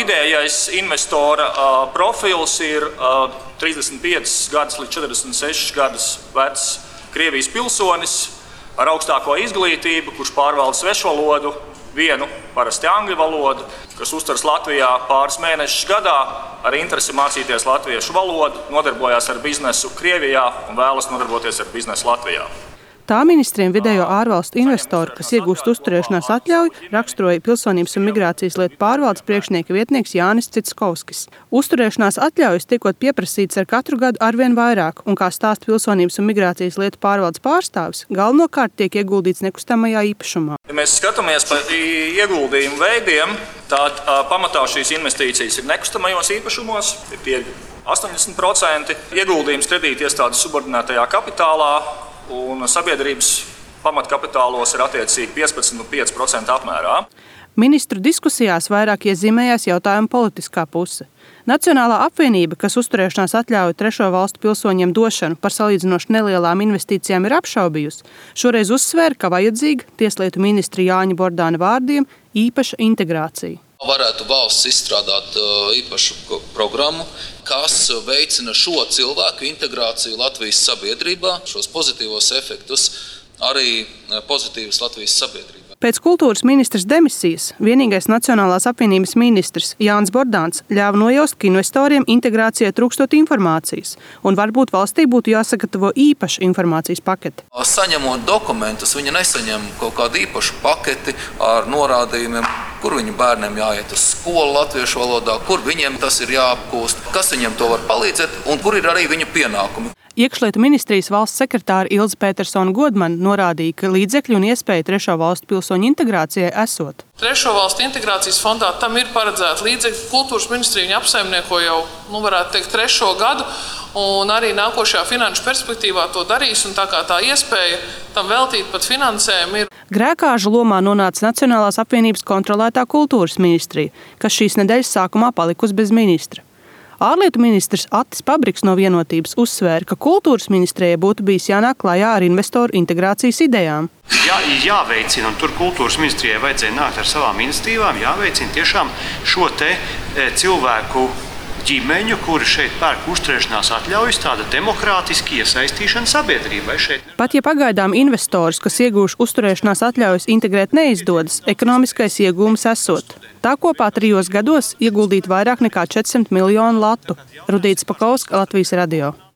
Vidējais investora profils ir 35 gadus līdz 46 gadus vecs Krievijas pilsonis ar augstāko izglītību, kurš pārvalda svešvalodu, vienu parasti angļu valodu, kas uzturas Latvijā pāris mēnešus gadā ar interesi mācīties latviešu valodu, nodarbojās ar biznesu Krievijā un vēlas nodarboties ar biznesu Latvijā. Tā ministriem vidējo ārvalstu investoru, kas iegūst uzturēšanās atļauju, raksturoja Pilsonības un migrācijas lietu pārvaldes priekšnieka vietnieks Jānis Citskovskis. Uzturēšanās atļaujas tiekot pieprasīts ar katru gadu arvien vairāk, un kā stāsta Pilsonības un migrācijas lietu pārvaldes pārstāvis, galvenokārt tiek ieguldīts nekustamajā īpašumā. Ja mēs skatāmies par ieguldījumu veidiem, tad pamatā šīs investīcijas ir nekustamajos īpašumos, ir tie 80%, ieguldījums kredītiestādes subordinētajā kapitālā, un sabiedrības pamatkapitālos ir attiecīgi 15,5% apmērā. Ministru diskusijās vairāk iezīmējās jautājuma politiskā puse. Nacionālā apvienība, kas uzturēšanās atļauju trešo valstu pilsoņiem došanu par salīdzinoši nelielām investīcijām ir apšaubījusi, šoreiz uzsvēra, ka vajadzīga tieslietu ministra Jāņa Bordāna vārdiem īpaša integrācija. Varētu valsts izstrādāt īpašu programmu, kas veicina šo cilvēku integrāciju Latvijas sabiedrībā, šos pozitīvos efektus arī pozitīvas Latvijas sabiedrībā. Pēc kultūras ministras demisijas vienīgais Nacionālās apvienības ministrs Jānis Bordāns ļāva nojaust, ka investoriem integrācijai trūkstot informācijas, un varbūt valstī būtu jāsagatavo īpaša informācijas pakete. Saņemot dokumentus, viņi nesaņem kaut kādu īpašu paketi ar norādījumiem, kur viņu bērniem jāiet uz skolu latviešu valodā, kur viņiem tas ir jāapkūst, kas viņiem to var palīdzēt un kur ir arī viņu pienākumi. Iekšlietu ministrijas valsts sekretāra Ilze Petersona Godmane norādīja, ka līdzekļi un iespēja trešo valstu pilsoņu integrācijai esot. Trešo valstu integrācijas fondā tam ir paredzēta līdzekļi. Kultūras ministrija viņa apsaimnieko jau, varētu teikt, 3. gadu, un arī nākošajā finanšu perspektīvā to darīs, un tā kā tā iespēja tam veltīt pat finansējumu ir. Grēkāžu lomā nonāca Nacionālās apvienības kontrolētā kultūras ministrija, kas šīs nedēļas sākumā palikusi bez ministra. Ārlietu ministrs Attis Pabriks no Vienotības uzsvēra, ka kultūras ministrijai būtu bijis jānāk klajā ar investoru integrācijas idejām. Jāveicina, un tur kultūras ministrijai vajadzēja nākt ar savām iniciatīvām, jāveicina tiešām šo te cilvēku ģimeņu, kuri šeit pērk uzturēšanās atļaujas, tāda demokrātiski iesaistīšana sabiedrībai šeit. Pat ja pagaidām investorus, kas iegūši uzturēšanās atļaujas, integrēt neizdodas, ekonomiskais iegūms esot. Tā kopā 3 gados ieguldīt vairāk nekā 400 miljonu latu. Rudīts Pakausks, Latvijas radio.